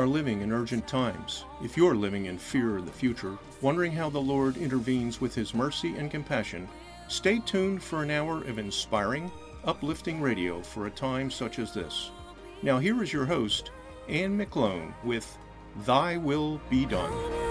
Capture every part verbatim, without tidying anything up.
are living in urgent times, if you're living in fear of the future, wondering how the Lord intervenes with His mercy and compassion, stay tuned for an hour of inspiring, uplifting radio for a time such as this. Now here is your host, Anne McClone, with Thy Will Be Done.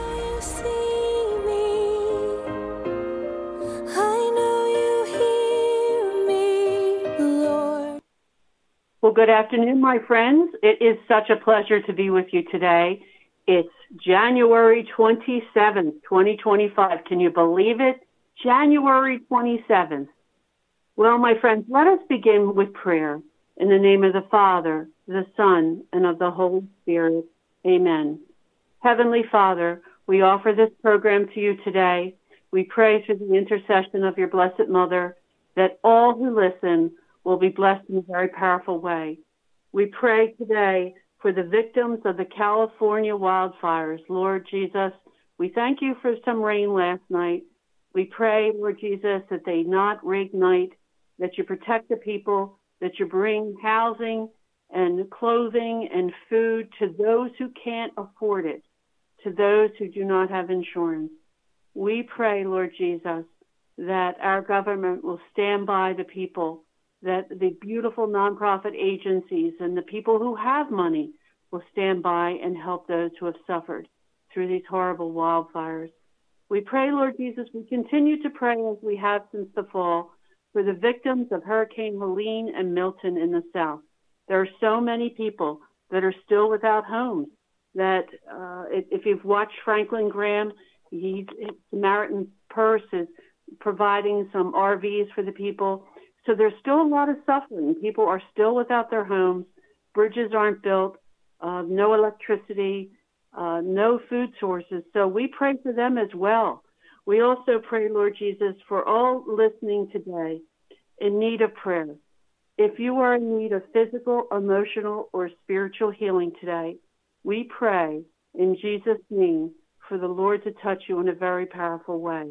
Well, good afternoon, my friends. It is such a pleasure to be with you today. It's January twenty-seventh, twenty twenty-five. Can you believe it? January twenty-seventh. Well, my friends, let us begin with prayer. In the name of the Father, the Son, and of the Holy Spirit. Amen. Heavenly Father, we offer this program to you today. We pray through the intercession of your Blessed Mother that all who listen will be blessed in a very powerful way. We pray today for the victims of the California wildfires. Lord Jesus, we thank you for some rain last night. We pray, Lord Jesus, that they not reignite, that you protect the people, that you bring housing and clothing and food to those who can't afford it, to those who do not have insurance. We pray, Lord Jesus, that our government will stand by the people, that the beautiful nonprofit agencies and the people who have money will stand by and help those who have suffered through these horrible wildfires. We pray, Lord Jesus, we continue to pray as we have since the fall for the victims of Hurricane Helene and Milton in the South. There are so many people that are still without homes, that uh, if you've watched Franklin Graham, he, Samaritan Purse is providing some R Vs for the people. So there's still a lot of suffering. People are still without their homes. Bridges aren't built, uh, no electricity, uh, no food sources. So we pray for them as well. We also pray, Lord Jesus, for all listening today in need of prayer. If you are in need of physical, emotional, or spiritual healing today, we pray in Jesus' name for the Lord to touch you in a very powerful way.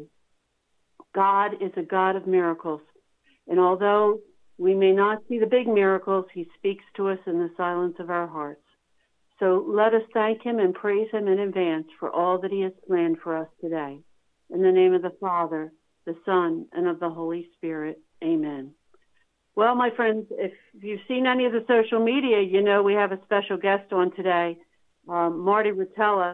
God is a God of miracles. And although we may not see the big miracles, he speaks to us in the silence of our hearts. So let us thank him and praise him in advance for all that he has planned for us today. In the name of the Father, the Son, and of the Holy Spirit. Amen. Well, my friends, if you've seen any of the social media, you know we have a special guest on today, um, Marty Rotella,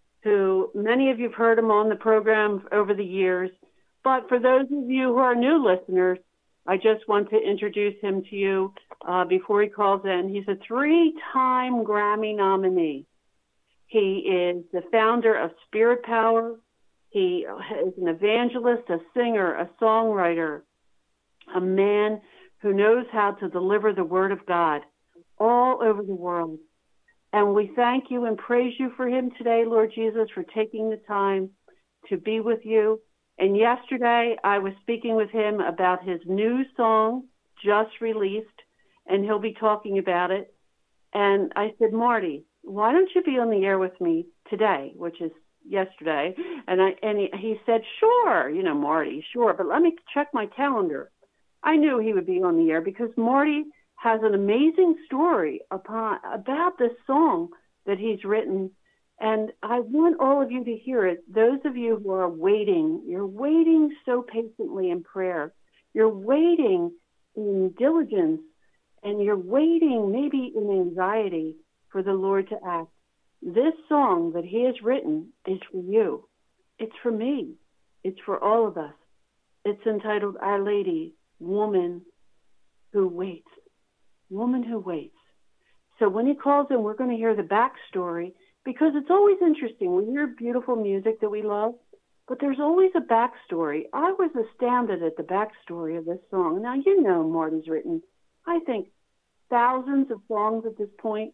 who many of you have heard him on the program over the years. But for those of you who are new listeners, I just want to introduce him to you uh, before he calls in. He's a three-time Grammy nominee. He is the founder of Spirit Power. He is an evangelist, a singer, a songwriter, a man who knows how to deliver the word of God all over the world. And we thank you and praise you for him today, Lord Jesus, for taking the time to be with you. And yesterday, I was speaking with him about his new song, just released, and he'll be talking about it. And I said, Marty, why don't you be on the air with me today, which is yesterday? And I and he, he said, sure, you know, Marty, sure, but let me check my calendar. I knew he would be on the air because Marty has an amazing story upon, about this song that he's written. And I want all of you to hear it. Those of you who are waiting, you're waiting so patiently in prayer. You're waiting in diligence, and you're waiting maybe in anxiety for the Lord to act. This song that he has written is for you. It's for me. It's for all of us. It's entitled Our Lady, Woman Who Waits. Woman Who Waits. So when he calls in, we're going to hear the backstory, because it's always interesting. We hear beautiful music that we love, but there's always a backstory. I was astounded at the backstory of this song. Now, you know Marty's written, I think, thousands of songs at this point,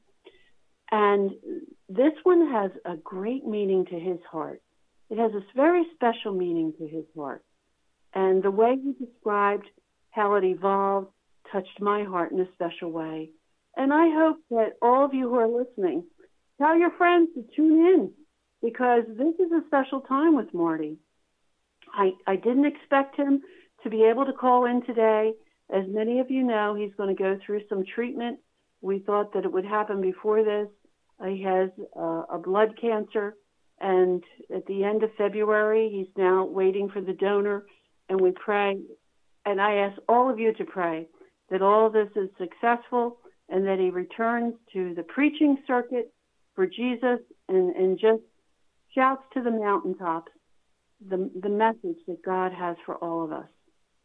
and this one has a great meaning to his heart. It has a very special meaning to his heart. And the way he described how it evolved touched my heart in a special way. And I hope that all of you who are listening, tell your friends to tune in, because this is a special time with Marty. I, I didn't expect him to be able to call in today. As many of you know, he's going to go through some treatment. We thought that it would happen before this. He has uh, a blood cancer, and at the end of February, he's now waiting for the donor, and we pray, and I ask all of you to pray that all of this is successful and that he returns to the preaching circuit for Jesus and, and just shouts to the mountaintops the, the message that God has for all of us.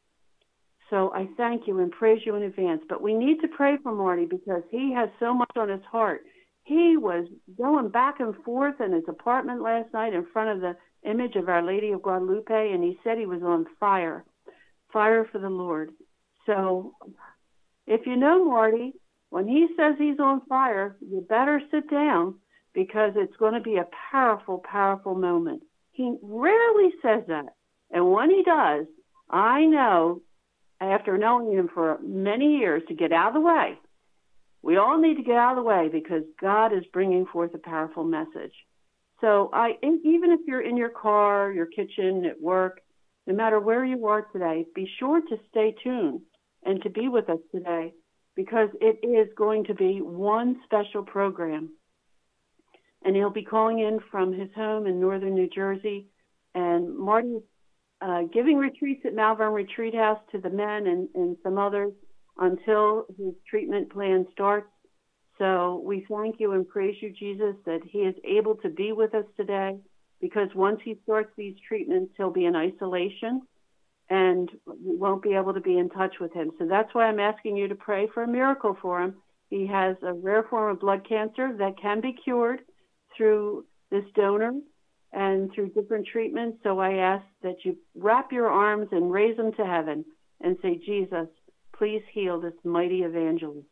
So I thank you and praise you in advance. But we need to pray for Marty because he has so much on his heart. He was going back and forth in his apartment last night in front of the image of Our Lady of Guadalupe, and he said he was on fire, fire for the Lord. So if you know Marty, when he says he's on fire, you better sit down because it's going to be a powerful, powerful moment. He rarely says that. And when he does, I know, after knowing him for many years, to get out of the way. We all need to get out of the way because God is bringing forth a powerful message. So I, even if you're in your car, your kitchen, at work, no matter where you are today, be sure to stay tuned and to be with us today because it is going to be one special program. And he'll be calling in from his home in northern New Jersey. And Marty's uh, giving retreats at Malvern Retreat House to the men and, and some others until his treatment plan starts. So we thank you and praise you, Jesus, that he is able to be with us today because once he starts these treatments, he'll be in isolation and we won't be able to be in touch with him. So that's why I'm asking you to pray for a miracle for him. He has a rare form of blood cancer that can be cured through this donor and through different treatments. So I ask that you wrap your arms and raise him to heaven and say, Jesus, please heal this mighty evangelist.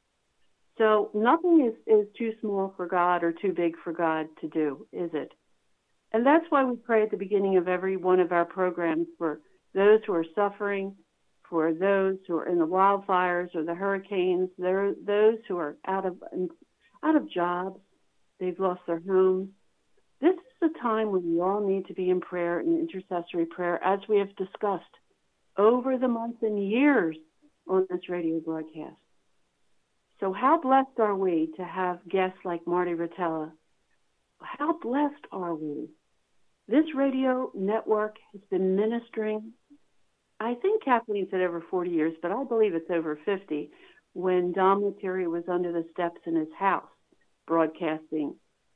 So nothing is, is too small for God or too big for God to do, is it? And that's why we pray at the beginning of every one of our programs for those who are suffering, for those who are in the wildfires or the hurricanes, there those who are out of out of jobs. They've lost their homes. This is the time when we all need to be in prayer and intercessory prayer, as we have discussed over the months and years on this radio broadcast. So how blessed are we to have guests like Marty Rotella? How blessed are we? This radio network has been ministering, I think Kathleen said over forty years, but I believe it's over fifty, when Dom Lettieri was under the steps in his house broadcasting.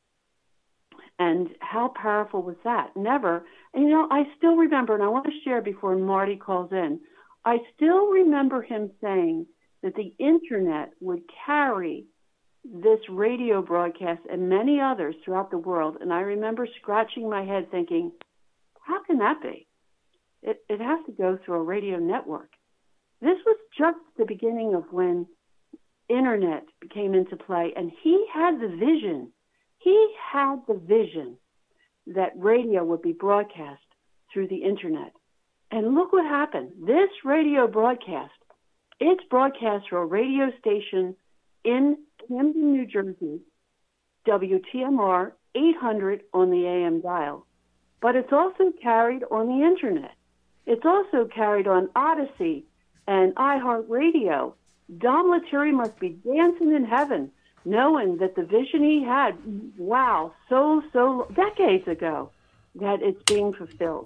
And how powerful was that? Never. And, you know, I still remember, and I want to share before Marty calls in, I still remember him saying that the internet would carry this radio broadcast and many others throughout the world. And I remember scratching my head thinking, how can that be? It, it has to go through a radio network. This was just the beginning of when internet came into play, and he had the vision. He had the vision that radio would be broadcast through the internet. And look what happened. This radio broadcast, it's broadcast through a radio station in Camden, New Jersey, W T M R eight hundred on the A M dial. But it's also carried on the internet. It's also carried on Odyssey and iHeartRadio. Dom Lettieri must be dancing in heaven, knowing that the vision he had, wow, so, so decades ago, that it's being fulfilled.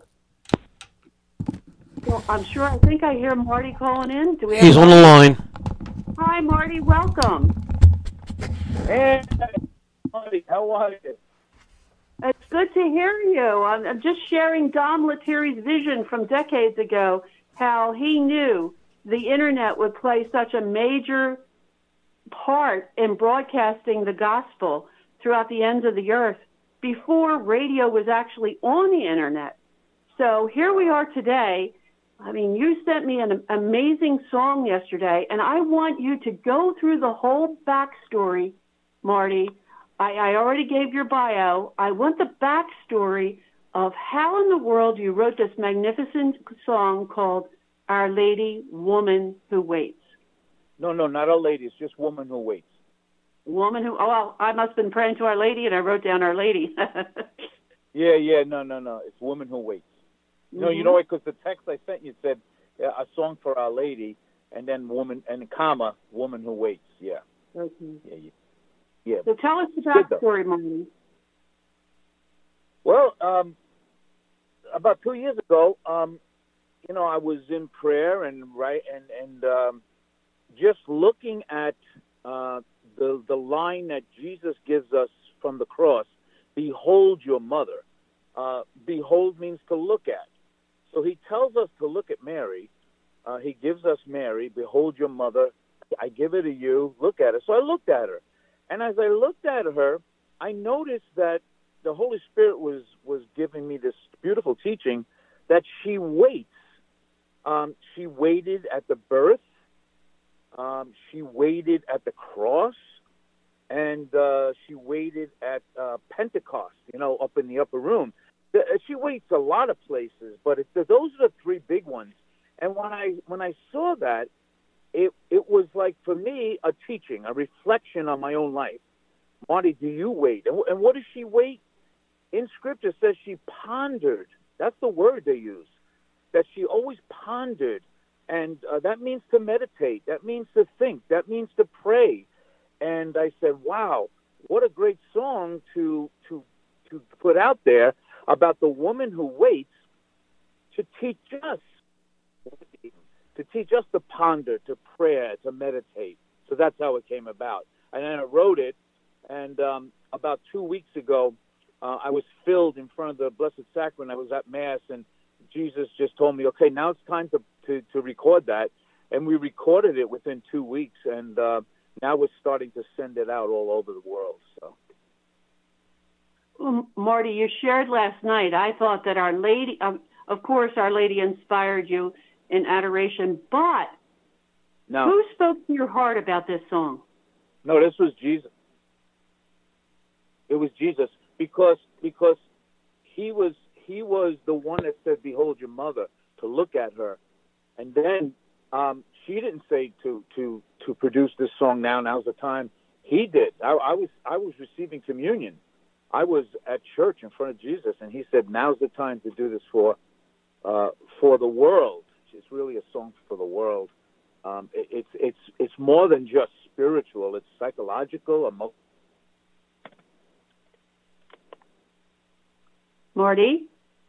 So I'm sure, I think I hear Marty calling in. Do we have He's on the line. Hi, Marty. Welcome. Hey, Marty. How are you? It's good to hear you. I'm, I'm just sharing Dom Lettieri's vision from decades ago, how he knew the internet would play such a major part in broadcasting the gospel throughout the ends of the earth before radio was actually on the internet. So here we are today. I mean, you sent me an amazing song yesterday, and I want you to go through the whole backstory, Marty. I, I already gave your bio. I want the backstory of how in the world you wrote this magnificent song called Our Lady, Woman Who Waits. No, no, not Our Lady. It's just Woman Who Waits. Woman who, oh, well, I must have been praying to Our Lady, and I wrote down Our Lady. yeah, yeah, no, no, no. It's Woman Who Waits. Mm-hmm. No, you know what? Because the text I sent you said uh, a song for Our Lady, and then woman, and comma, Woman Who Waits. Yeah. Okay. Yeah, yeah. Yeah. So tell us the backstory, Marty. Well, um, about two years ago, um, you know, I was in prayer and right and and um, just looking at uh, the the line that Jesus gives us from the cross. Behold your mother. Uh, behold means to look at. So he tells us to look at Mary. Uh, he gives us Mary. Behold your mother. I give her to you. Look at her. So I looked at her. And as I looked at her, I noticed that the Holy Spirit was, was giving me this beautiful teaching that she waits. Um, she waited at the birth. Um, she waited at the cross. And uh, she waited at uh, Pentecost, you know, up in the upper room. She waits a lot of places, but it, those are the three big ones. And when I when I saw that, it it was like, for me, a teaching, a reflection on my own life. Marty, do you wait? And, and what does she wait? In Scripture it says she pondered. That's the word they use, that she always pondered. And uh, that means to meditate. That means to think. That means to pray. And I said, wow, what a great song to to to put out there about the woman who waits to teach us, to teach us to ponder, to pray, to meditate. So that's how it came about. And then I wrote it, and um, about two weeks ago, uh, I was filled in front of the Blessed Sacrament. I was at Mass, and Jesus just told me, okay, now it's time to, to, to record that. And we recorded it within two weeks, and uh, now we're starting to send it out all over the world. So, well, Marty, you shared last night. I thought that Our Lady, um, of course, Our Lady inspired you in adoration, but no. Who spoke to your heart about this song? No, this was Jesus. It was Jesus because because he was he was the one that said, "Behold your mother," to look at her, and then. Um, she didn't say to, to, to produce this song now. Now's the time. He did. I, I was I was receiving communion. I was at church in front of Jesus, and he said, "Now's the time to do this for uh, for the world." It's really a song for the world. Um, it, it's it's it's more than just spiritual. It's psychological, emotional. Marty,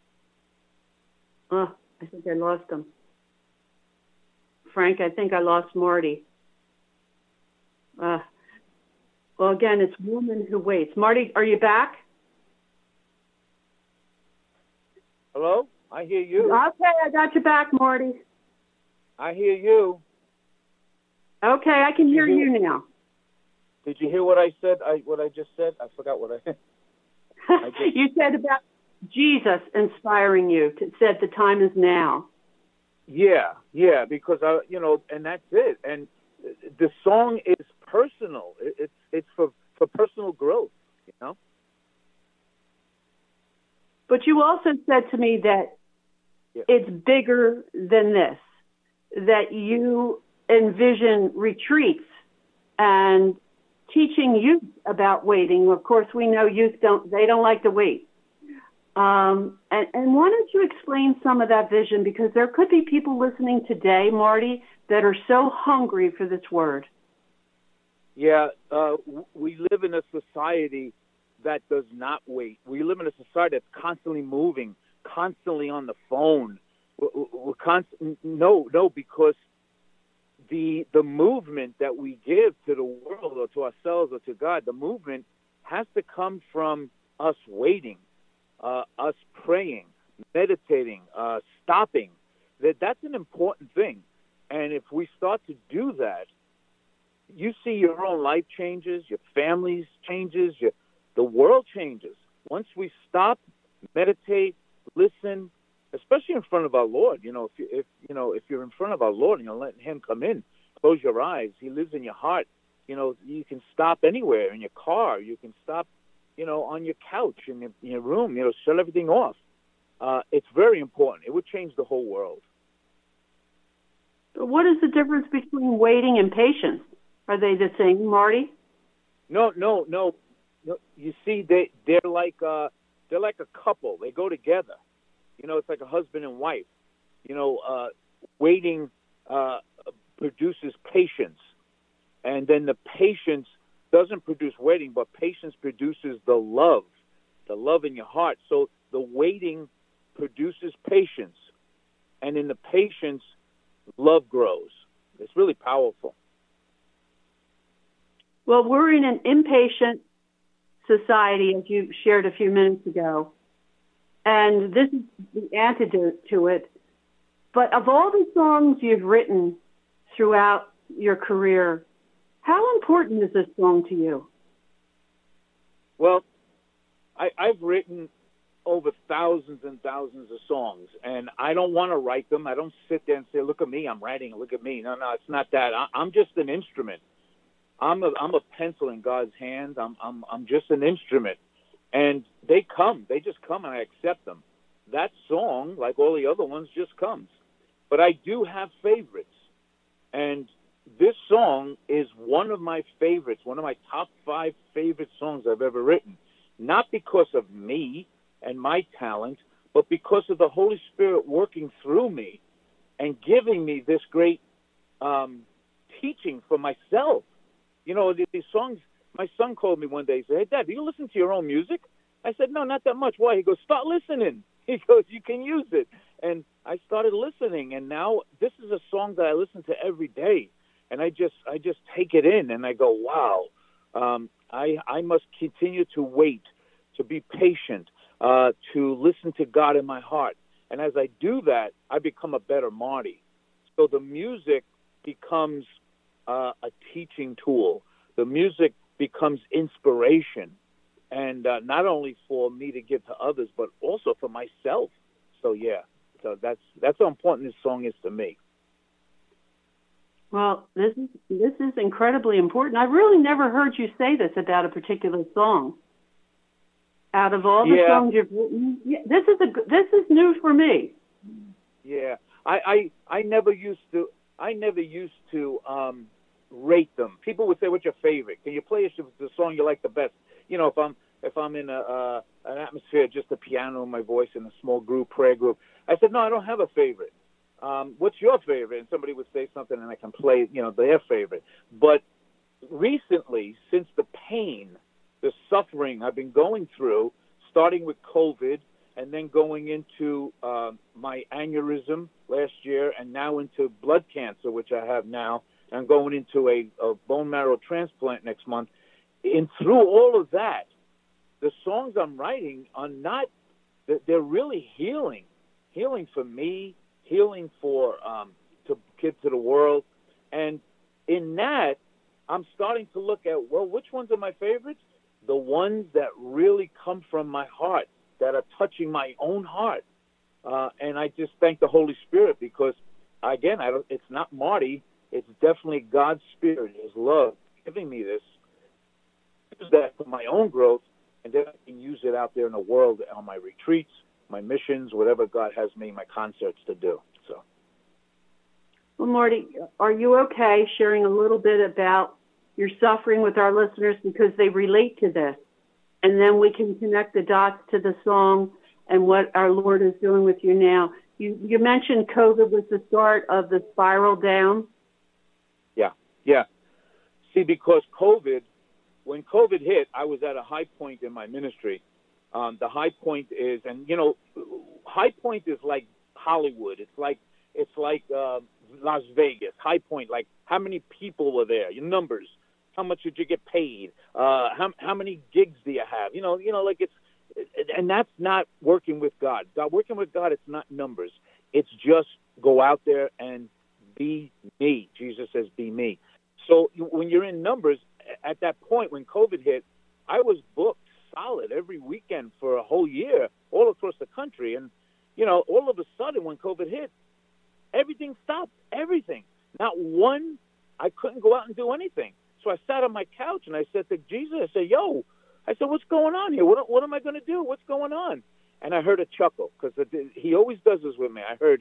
oh, I think I lost him. Frank, I think I lost Marty. Uh, well, again, it's Woman Who Waits. Marty, are you back? Hello? I hear you. Okay, I got you back, Marty. I hear you. Okay, I can hear you, you now. Did you hear what I said? I what I just said? I forgot what I, I just... You said about Jesus inspiring you. To, said the time is now. Yeah, yeah, because I, you know, and that's it. And the song is personal. It's it's for, for personal growth, you know. But you also said to me that yeah. It's bigger than this. That you envision retreats and teaching youth about waiting. Of course, we know youth don't; they don't like to wait. Um, and, and why don't you explain some of that vision? Because there could be people listening today, Marty, that are so hungry for this word. Yeah, uh, we live in a society that does not wait. We live in a society that's constantly moving, constantly on the phone. We're, we're const- no, no, because the the movement that we give to the world or to ourselves or to God, the movement has to come from us waiting. Uh, us praying, meditating, uh, stopping, that that's an important thing. And if we start to do that, you see your own life changes, your family's changes, your, the world changes. Once we stop, meditate, listen, especially in front of our Lord. You know, if you, if you know if you're in front of our Lord and you're letting Him come in, close your eyes. He lives in your heart. You know, you can stop anywhere in your car. You can stop. You know, on your couch, in your, in your room, you know, shut everything off. Uh, it's very important. It would change the whole world. But what is the difference between waiting and patience? Are they the same, Marty? No, no, no. no. You see, they, they're like uh, they're like a couple. They go together. You know, it's like a husband and wife. You know, uh, waiting uh, produces patience. And then the patience doesn't produce waiting, but patience produces the love, the love in your heart. So the waiting produces patience, and in the patience, love grows. It's really powerful. Well, we're in an impatient society, as you shared a few minutes ago, and this is the antidote to it. But of all the songs you've written throughout your career, how important is this song to you? Well, I, I've written over thousands and thousands of songs, and I don't want to write them. I don't sit there and say, look at me, I'm writing, look at me. No, no, it's not that. I, I'm just an instrument. I'm a, I'm a pencil in God's hand. I'm, I'm, I'm just an instrument. And they come. They just come, and I accept them. That song, like all the other ones, just comes. But I do have favorites. And this song is one of my favorites, one of my top five favorite songs I've ever written. Not because of me and my talent, but because of the Holy Spirit working through me and giving me this great um, teaching for myself. You know, these songs, my son called me one day and said, hey, Dad, do you listen to your own music? I said, no, not that much. Why? He goes, start listening. He goes, you can use it. And I started listening, and now this is a song that I listen to every day. And I just I just take it in, and I go, wow, um, I, I must continue to wait, to be patient, uh, to listen to God in my heart. And as I do that, I become a better Marty. So the music becomes uh, a teaching tool. The music becomes inspiration, and uh, not only for me to give to others, but also for myself. So, yeah, so that's that's how important this song is to me. Well, this is this is incredibly important. I've really never heard you say this about a particular song. Out of all the yeah. songs you've written, yeah, this is a this is new for me. Yeah, I, I I never used to I never used to um, rate them. People would say, "What's your favorite? Can you play the song you like the best?" You know, if I'm if I'm in a uh, an atmosphere, just a piano and my voice in a small group, prayer group. I said, "No, I don't have a favorite." Um, what's your favorite? And somebody would say something, and I can play, you know, their favorite. But recently, since the pain, the suffering I've been going through, starting with COVID, and then going into uh, my aneurysm last year, and now into blood cancer, which I have now, and I'm going into a, a bone marrow transplant next month. And through all of that, the songs I'm writing are not, they're really healing, healing for me, healing for um, to kids to the world. And in that, I'm starting to look at, well, which ones are my favorites? The ones that really come from my heart, that are touching my own heart. Uh, and I just thank the Holy Spirit because, again, I don't, it's not Marty. It's definitely God's Spirit, His love, giving me this. Use that for my own growth, and then I can use it out there in the world on my retreats, my missions, whatever God has me, my concerts to do. So, well, Marty, are you okay sharing a little bit about your suffering with our listeners because they relate to this? And then we can connect the dots to the song and what our Lord is doing with you now. You, you mentioned COVID was the start of the spiral down. Yeah, yeah. See, because COVID, when COVID hit, I was at a high point in my ministry. Um, the high point is, and you know, high point is like Hollywood. It's like it's like uh, Las Vegas. High point, like how many people were there? Your numbers. How much did you get paid? Uh, how how many gigs do you have? You know, you know, like it's, and that's not working with God. God working with God, it's not numbers. It's just go out there and be me. Jesus says, "Be me." So when you're in numbers, at that point when COVID hit, I was booked solid every weekend for a whole year, all across the country. And you know, all of a sudden when COVID hit, everything stopped. Everything. Not one. I couldn't go out and do anything. So I sat on my couch and I said to Jesus, I said, yo, I said, what's going on here? What, what am I going to do? What's going on? And I heard a chuckle because he always does this with me. I heard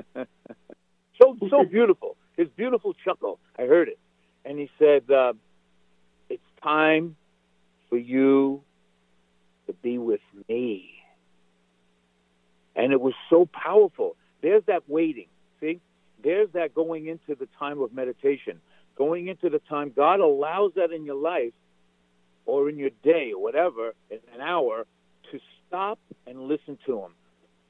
so so beautiful, his beautiful chuckle. I heard it. And he said, uh, it's time for you to be with me. And it was so powerful. There's that waiting. See, there's that going into the time of meditation. Going into the time, God allows that in your life or in your day or whatever, in an hour, to stop and listen to him.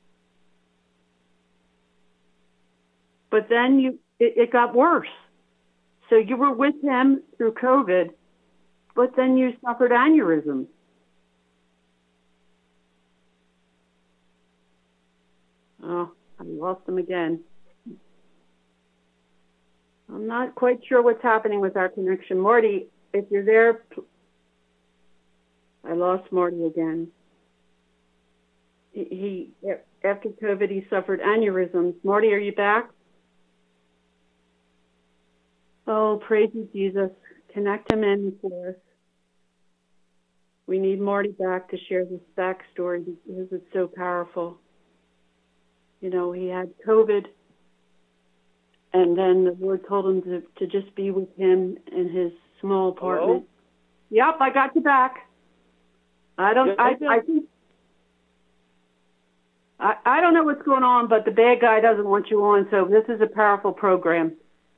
But then you, it, it got worse. So you were with him through COVID, but then you suffered aneurysm. Oh, I lost him again. I'm not quite sure what's happening with our connection. Marty, if you're there, I lost Marty again. He, he after COVID, he suffered aneurysms. Marty, are you back? Oh, praise you, Jesus. Connect him in for us. We need Marty back to share this backstory because it's so powerful. You know, he had COVID, and then the Lord told him to, to just be with him in his small apartment. Hello? Yep, I got you back. I don't, I, I think, I, I don't know what's going on, but the bad guy doesn't want you on, so this is a powerful program.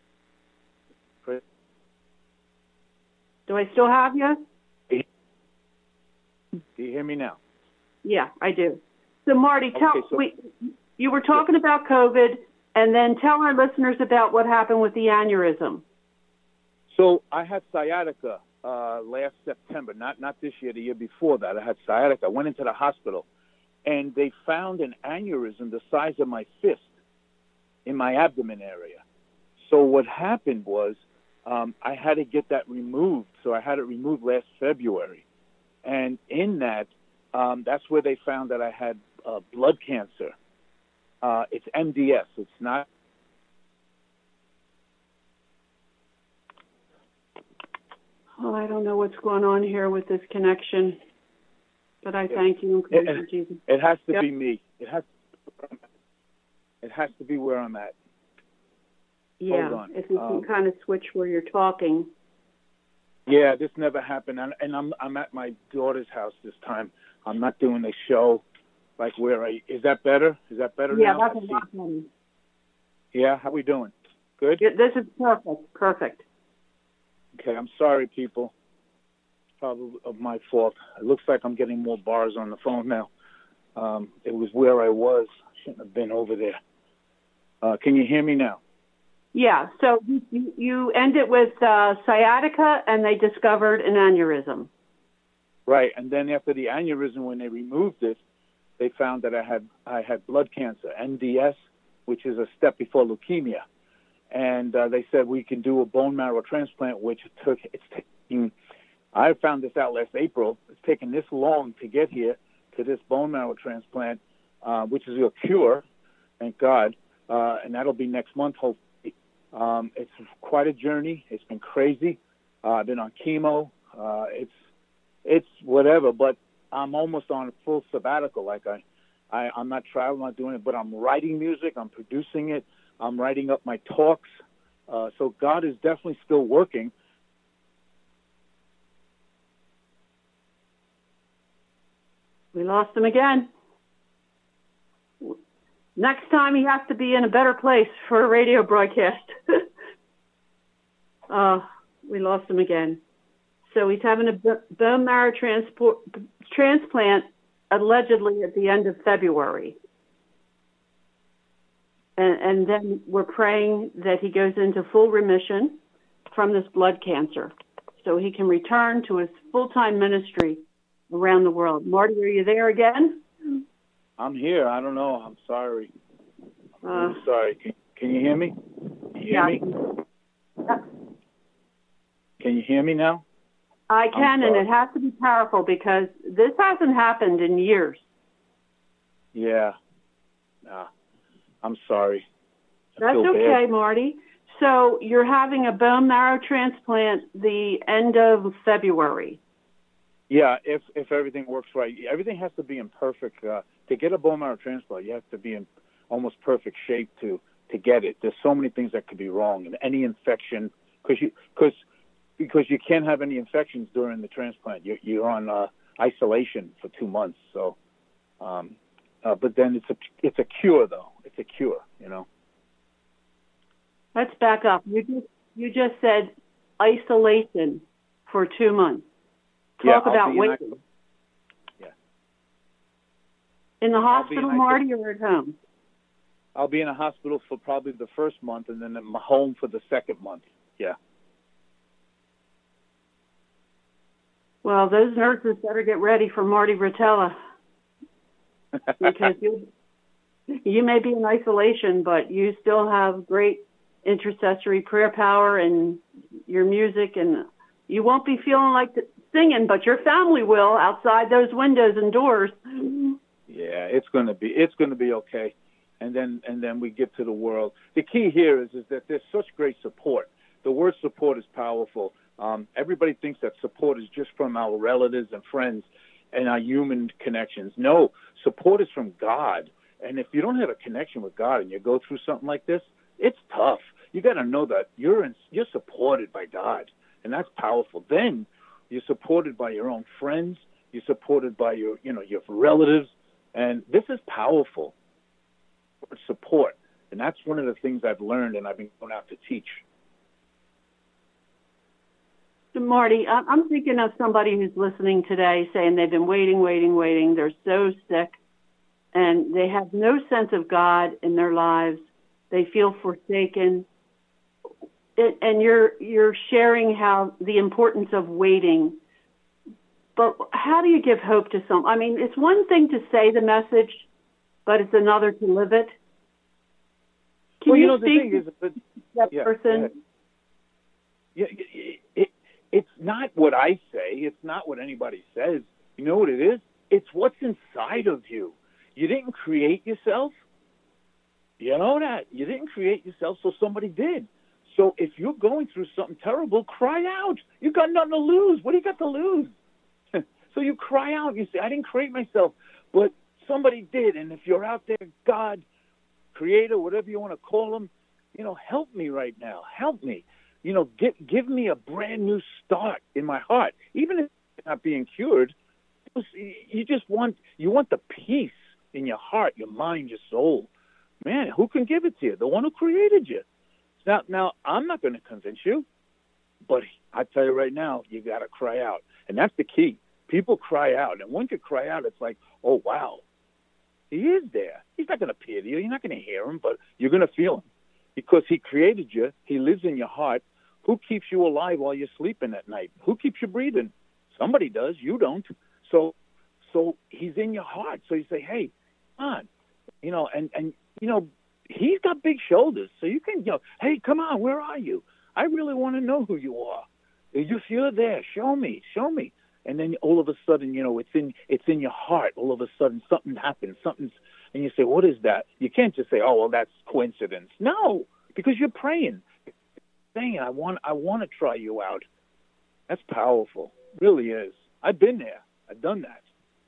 Do I still have you? Do you hear me now? Yeah, I do. So, Marty, tell okay, so, we, you were talking yeah. about COVID, and then tell our listeners about what happened with the aneurysm. So I had sciatica uh, last September, not not this year, the year before that. I had sciatica. I went into the hospital, and they found an aneurysm the size of my fist in my abdomen area. So what happened was um, I had to get that removed. So I had it removed last February. And in that, um, that's where they found that I had uh, blood cancer. Uh, it's M D S. It's not. Oh, I don't know what's going on here with this connection, but I thank you and praise it, you, Jesus. It has to yep. be me. It has. It has to be where I'm at. Yeah, Hold on. if you um, can kind of switch where you're talking. Yeah, this never happened, and, and I'm I'm at my daughter's house this time. I'm not doing a show like where I. Is that better? Is that better yeah, now? Yeah, that's a lot better. Yeah, how we doing? Good? Yeah, this is perfect. Perfect. Okay, I'm sorry, people. It's probably of my fault. It looks like I'm getting more bars on the phone now. Um, it was where I was. I shouldn't have been over there. Uh, can you hear me now? Yeah, so you, you ended with uh, sciatica, and they discovered an aneurysm. Right, and then after the aneurysm, when they removed it, they found that I had I had blood cancer, M D S, which is a step before leukemia. And uh, they said we can do a bone marrow transplant, which took, it's taking, I found this out last April, it's taken this long to get here to this bone marrow transplant, uh, which is a cure, thank God, uh, and that'll be next month, hopefully. Um, it's quite a journey. It's been crazy. Uh, I've been on chemo. Uh, it's it's whatever, but I'm almost on a full sabbatical. Like I, I, I'm not traveling, I'm not doing it, but I'm writing music. I'm producing it. I'm writing up my talks. Uh, so God is definitely still working. We lost him again. Next time he has to be in a better place for a radio broadcast. uh, we lost him again. So he's having a bone marrow transport, transplant allegedly at the end of February. And, and then we're praying that he goes into full remission from this blood cancer so he can return to his full-time ministry around the world. Marty, are you there again? I'm here. I don't know. I'm sorry. Uh, I'm sorry. Can, can you hear me? Can you yeah. hear me? Yeah. Can you hear me now? I can, and it has to be powerful because this hasn't happened in years. Yeah. Nah. I'm sorry. I That's okay, bad. Marty. So you're having a bone marrow transplant the end of February. Yeah, if if everything works right. Everything has to be in perfect, uh, to get a bone marrow transplant, you have to be in almost perfect shape to, to get it. There's so many things that could be wrong, and any infection, because you, cause, because you can't have any infections during the transplant. You're, you're on uh, isolation for two months. So, um, uh, but then it's a, it's a cure, though. It's a cure, you know. Let's back up. You just, you just said isolation for two months. talk yeah, about in waiting. Yeah. In the hospital, in Marty, or at home? I'll be in a hospital for probably the first month, and then at my home for the second month. Yeah. Well, those nurses better get ready for Marty Rotella, because you you may be in isolation, but you still have great intercessory prayer power and your music, and you won't be feeling like singing, but your family will outside those windows and doors. Yeah, it's gonna be it's gonna be okay. And then and then we get to the world. The key here is is that there's such great support. The word support is powerful. Um, everybody thinks that support is just from our relatives and friends and our human connections. No, support is from God. And if you don't have a connection with God and you go through something like this, it's tough. You got to know that you're in, you're supported by God, and that's powerful. Then you're supported by your own friends. You're supported by your you know your relatives, and this is powerful. Support, and that's one of the things I've learned, and I've been going out to teach. Marty, I'm thinking of somebody who's listening today saying they've been waiting, waiting, waiting. They're so sick, and they have no sense of God in their lives. They feel forsaken, it, and you're you're sharing how the importance of waiting. But how do you give hope to some? I mean, it's one thing to say the message, but it's another to live it. Can well, you, you know, speak the thing is, to that yeah, person? Yeah, it, it, it's not what I say. It's not what anybody says. You know what it is? It's what's inside of you. You didn't create yourself. You know that. You didn't create yourself, so somebody did. So if you're going through something terrible, cry out. You got nothing to lose. What do you got to lose? So you cry out. You say, I didn't create myself, but somebody did. And if you're out there, God, Creator, whatever you want to call him, you know, help me right now. Help me. You know, give, give me a brand new start in my heart. Even if it's not being cured, you just want, you want the peace in your heart, your mind, your soul. Man, who can give it to you? The one who created you. Now, now I'm not going to convince you, but I tell you right now, you got to cry out. And that's the key. People cry out. And once you cry out, it's like, oh, wow. He is there. He's not going to appear to you. You're not going to hear him, but you're going to feel him because he created you. He lives in your heart. Who keeps you alive while you're sleeping at night? Who keeps you breathing? Somebody does. You don't. So, so he's in your heart. So you say, hey, come on, you know, and, and, you know, he's got big shoulders. So you can, you know, hey, come on, where are you? I really want to know who you are. If you're there, show me, show me. And then all of a sudden, you know, it's in it's in your heart. All of a sudden, something happens. Something's, and you say, "What is that?" You can't just say, "Oh, well, that's coincidence." No, because you're praying, saying, "I want, I want to try you out." That's powerful. It really is. I've been there. I've done that.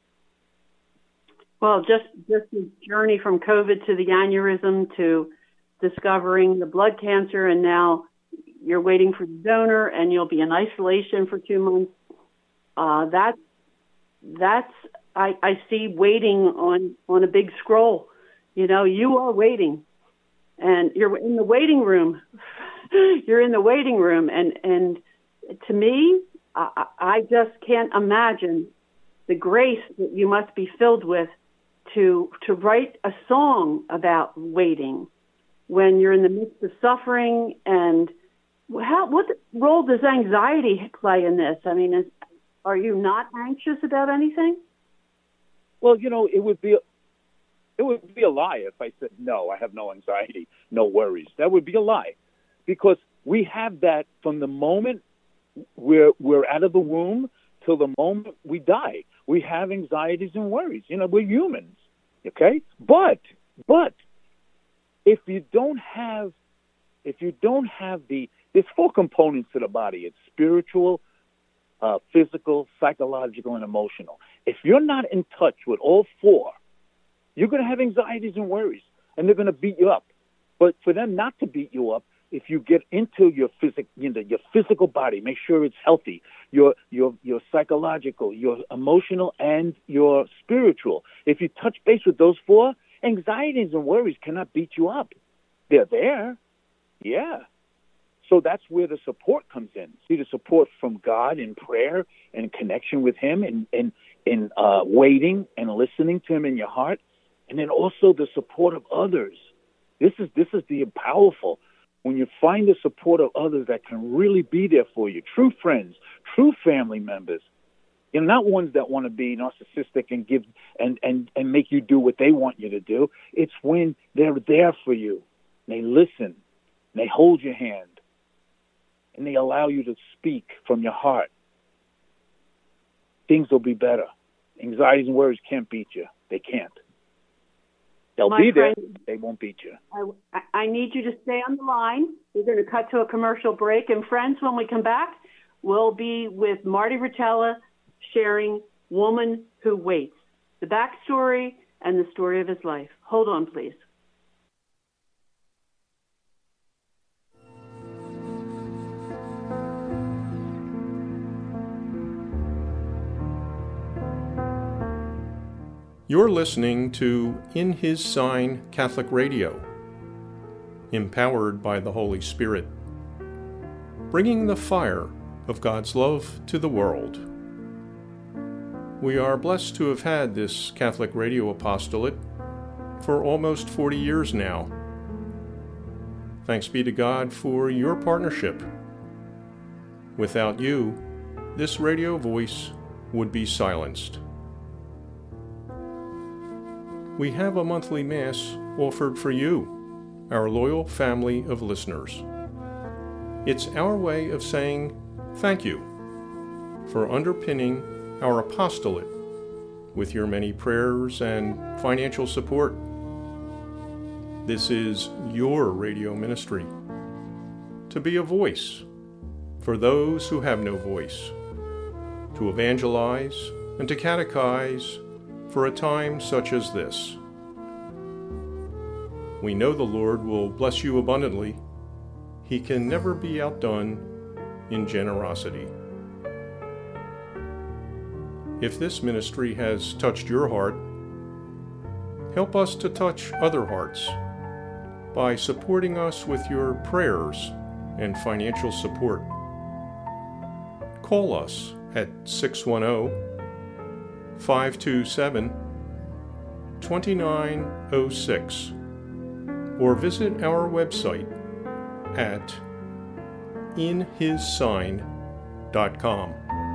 Well, just just the journey from COVID to the aneurysm to discovering the blood cancer, and now you're waiting for the donor, and you'll be in isolation for two months. Uh, that, that's, I, I see waiting on, on a big scroll. You know, you are waiting, and you're in the waiting room. You're in the waiting room. And, and to me, I, I just can't imagine the grace that you must be filled with to, to write a song about waiting when you're in the midst of suffering. And how, what role does anxiety play in this? I mean, is, Are you not anxious about anything? Well, you know, it would be it would be a lie if I said, no, I have no anxiety, no worries. That would be a lie, because we have that from the moment we're, we're out of the womb till the moment we die. We have anxieties and worries. You know, we're humans, okay? But, but if you don't have, if you don't have the, there's four components to the body. It's spiritual, Uh, physical, psychological, and emotional. If you're not in touch with all four, you're going to have anxieties and worries, and they're going to beat you up. But for them not to beat you up, if you get into your physic, you know, your physical body, make sure it's healthy. Your your your psychological, your emotional, and your spiritual. If you touch base with those four, anxieties and worries cannot beat you up. They're there, yeah. so that's where the support comes in. See, the support from God in prayer and connection with him, and in, in, in uh, waiting and listening to him in your heart. And then also the support of others. This is this is the powerful. When you find the support of others that can really be there for you, true friends, true family members, you know, not ones that want to be narcissistic and give and, and, and make you do what they want you to do. It's when they're there for you. They listen. They hold your hand. And they allow you to speak from your heart. Things will be better. Anxieties and worries can't beat you. They can't. They'll My be friend, there. They won't beat you. I, I need you to stay on the line. We're going to cut to a commercial break. And friends, when we come back, we'll be with Marty Rotella sharing Woman Who Waits, the backstory and the story of his life. Hold on, please. You're listening to In His Sign Catholic Radio, empowered by the Holy Spirit, bringing the fire of God's love to the world. We are blessed to have had this Catholic radio apostolate for almost forty years now. Thanks be to God for your partnership. Without you, this radio voice would be silenced. We have a monthly Mass offered for you, our loyal family of listeners. It's our way of saying thank you for underpinning our apostolate with your many prayers and financial support. This is your radio ministry, to be a voice for those who have no voice, to evangelize and to catechize for a time such as this. We know the Lord will bless you abundantly. He can never be outdone in generosity. If this ministry has touched your heart, help us to touch other hearts by supporting us with your prayers and financial support. Call us at six one zero, five two seven, two nine zero six or visit our website at in his sign dot com.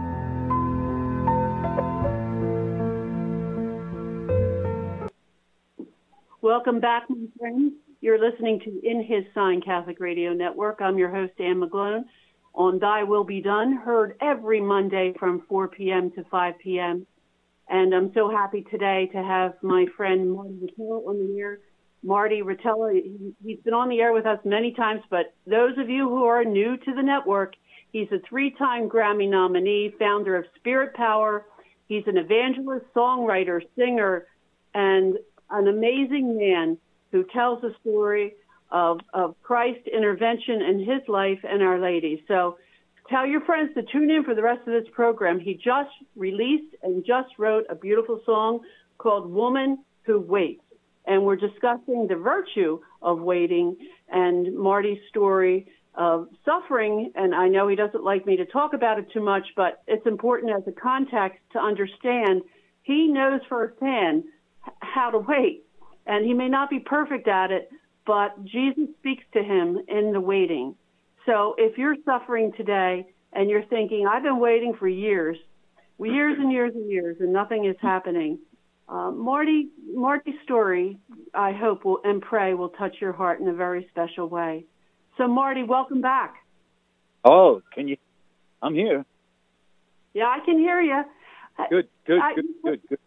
Welcome back, my friends. You're listening to In His Sign Catholic Radio Network. I'm your host, Ann McGlone, on Thy Will Be Done, heard every Monday from four p.m. to five p.m. And I'm so happy today to have my friend Marty Rotella on the air. Marty Rotella, he, he's been on the air with us many times, but those of you who are new to the network, he's a three-time Grammy nominee, founder of Spirit Power. He's an evangelist, songwriter, singer, and an amazing man who tells the story of, of Christ's intervention in his life and Our Lady. So tell your friends to tune in for the rest of this program. He just released and just wrote a beautiful song called Woman Who Waits. And we're discussing the virtue of waiting and Marty's story of suffering. And I know he doesn't like me to talk about it too much, but it's important as a context to understand he knows firsthand how to wait. And he may not be perfect at it, but Jesus speaks to him in the waiting. So if you're suffering today and you're thinking, I've been waiting for years, years and years and years, and nothing is happening, Uh, Marty, Marty's story, I hope will, and pray will touch your heart in a very special way. So, Marty, welcome back. Oh, can you? I'm here. Yeah, I can hear you. Good, good, I, good, good, good.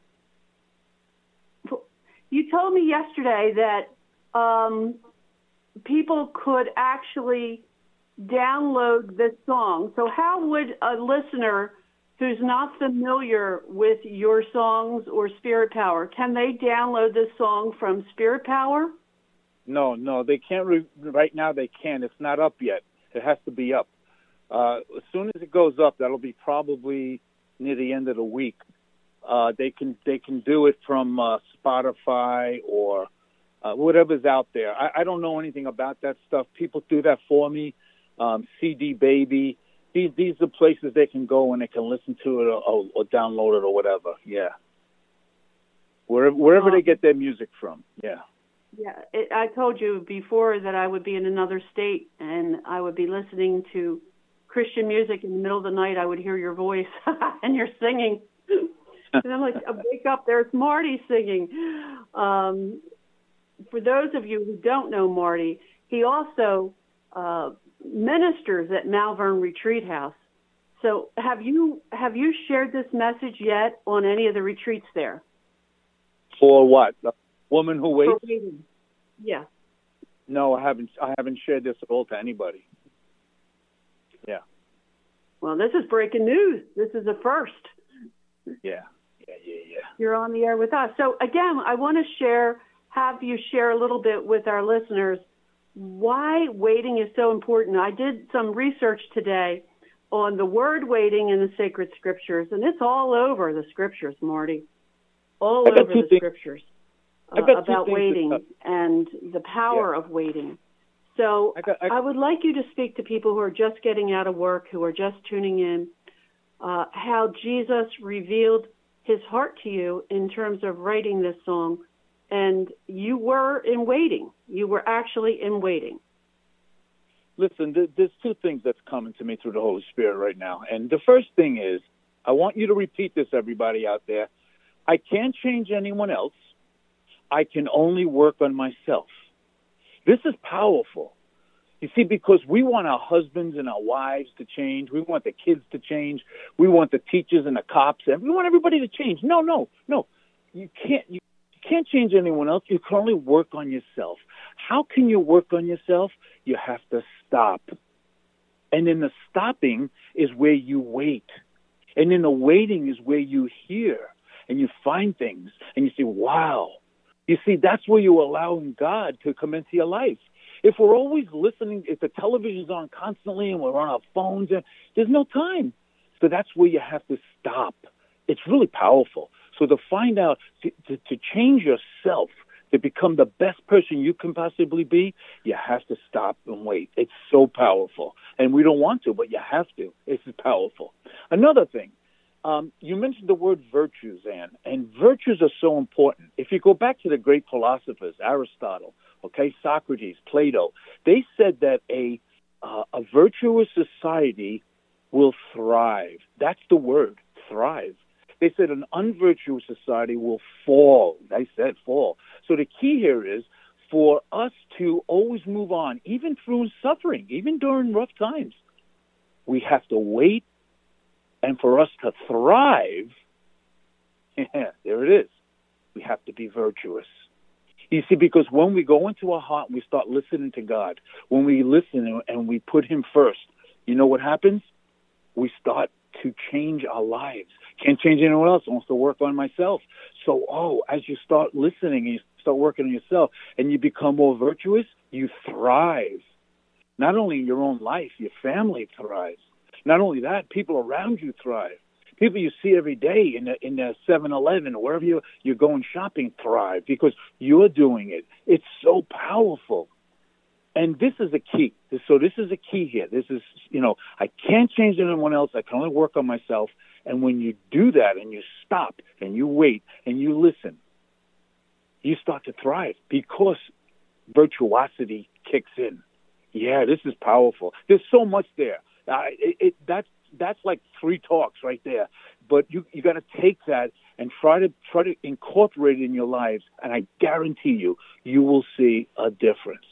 You told me yesterday that um, people could actually download this song. So, how would a listener who's not familiar with your songs or Spirit Power, can they download this song from Spirit Power? No, no, they can't. Re- right now they can't. It's not up yet. It has to be up. Uh, as soon as it goes up, that'll be probably near the end of the week. Uh, they can they can do it from uh, Spotify or uh, whatever's out there. I, I don't know anything about that stuff. People do that for me. um, C D Baby. These these are places they can go and they can listen to it or, or, or download it or whatever. Yeah. Wherever, wherever um, they get their music from. Yeah. Yeah. It, I told you before that I would be in another state and I would be listening to Christian music in the middle of the night. I would hear your voice and you're singing. And I'm like, wake up, there's Marty singing. Um, for those of you who don't know Marty, he also uh, ministers at Malvern Retreat House. So have you have you shared this message yet on any of the retreats there? For what? The woman who waits? For waiting. Yeah. No, I haven't. I haven't shared this at all to anybody. Yeah. Well, this is breaking news. This is a first. Yeah. Yeah, yeah, yeah. You're on the air with us. So again, I want to share, have you share a little bit with our listeners why waiting is so important. I did some research today on the word waiting in the sacred scriptures, and it's all over the scriptures, Marty. All over the things. scriptures uh, about waiting and the power yeah. of waiting. So I, got, I, I would like you to speak to people who are just getting out of work, who are just tuning in, uh, how Jesus revealed his heart to you in terms of writing this song. And you were in waiting. You were actually in waiting. Listen, th- there's two things that's coming to me through the Holy Spirit right now. And the first thing is, I want you to repeat this, everybody out there. I can't change anyone else. I can only work on myself. This is powerful. You see, because we want our husbands and our wives to change. We want the kids to change. We want the teachers and the cops. And we want everybody to change. No, no, no. You can't. You can't change anyone else. You can only work on yourself. How can you work on yourself? You have to stop. And in the stopping is where you wait. And in the waiting is where you hear and you find things and you say, wow. You see, that's where you're allowing God to come into your life. If we're always listening, if the television's on constantly and we're on our phones, there's no time. So that's where you have to stop. It's really powerful. So to find out, to, to, to change yourself, to become the best person you can possibly be, you have to stop and wait. It's so powerful. And we don't want to, but you have to. It's powerful. Another thing, um, you mentioned the word virtues, Anne, and virtues are so important. If you go back to the great philosophers, Aristotle, okay, Socrates, Plato, they said that a uh, a virtuous society will thrive. That's the word, thrive. They said an unvirtuous society will fall. They said fall. So the key here is for us to always move on, even through suffering, even during rough times. We have to wait, and for us to thrive, yeah, there it is. We have to be virtuous. You see, because when we go into our heart and we start listening to God, when we listen and we put him first, you know what happens? We start to change our lives. Can't change anyone else. I want to work on myself. So, oh, as you start listening and you start working on yourself and you become more virtuous, you thrive. Not only in your own life, your family thrives. Not only that, people around you thrive. People you see every day in the in the seven eleven, wherever you, you're going shopping, thrive because you're doing it. It's so powerful. And this is the key. So this is the key here. This is, you know, I can't change anyone else. I can only work on myself. And when you do that and you stop and you wait and you listen, you start to thrive because virtuosity kicks in. Yeah, this is powerful. There's so much there. Uh, it, it, that's that's like three talks right there. But you you got to take that and try to try to incorporate it in your lives, and I guarantee you, you will see a difference.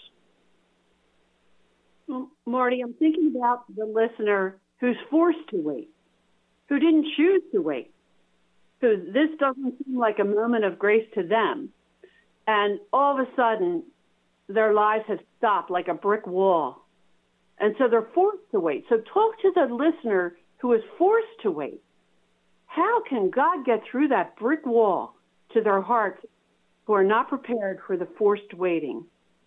Well, Marty, I'm thinking about the listener who's forced to wait, who didn't choose to wait, who this doesn't seem like a moment of grace to them, and all of a sudden their lives have stopped like a brick wall. And so they're forced to wait. So talk to the listener who is forced to wait. How can God get through that brick wall to their hearts who are not prepared for the forced waiting?